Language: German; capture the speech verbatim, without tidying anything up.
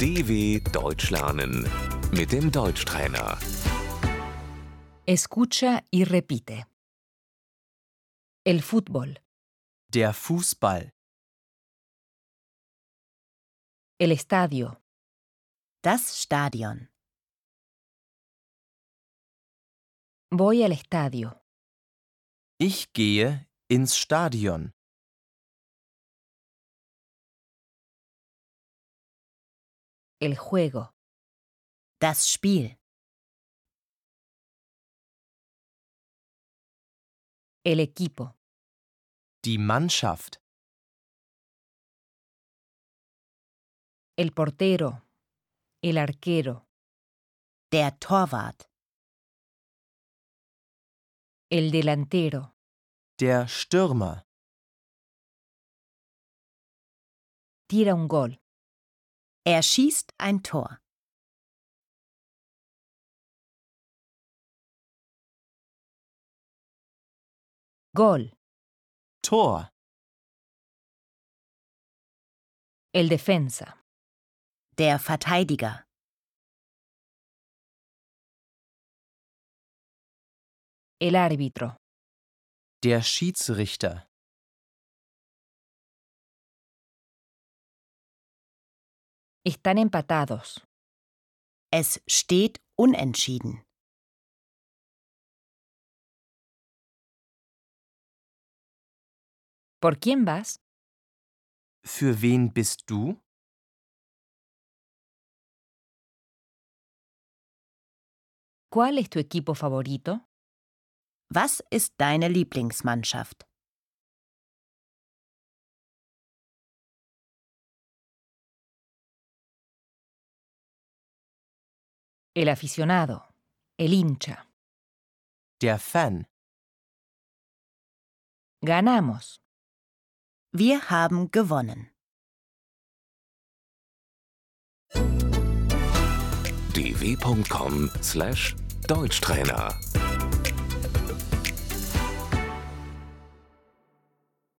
D W Deutsch lernen mit dem Deutschtrainer. Escucha y repite. El fútbol, Der Fußball, el estadio, Das Stadion. voy al estadio, ich gehe ins Stadion, el juego, Das Spiel. el equipo, die Mannschaft, el portero, el arquero, Der Torwart. el delantero, der Stürmer, tira un gol, Er schießt ein Tor. gol, Tor, el defensa, Der Verteidiger. el árbitro, der Schiedsrichter, están empatados, Es steht unentschieden. ¿por quién vas? für wen bist du? ¿Cuál es tu equipo favorito? Was ist deine Lieblingsmannschaft? El aficionado, el hincha. Der Fan, Ganamos. Wir haben gewonnen. d w punkt com slash Deutschtrainer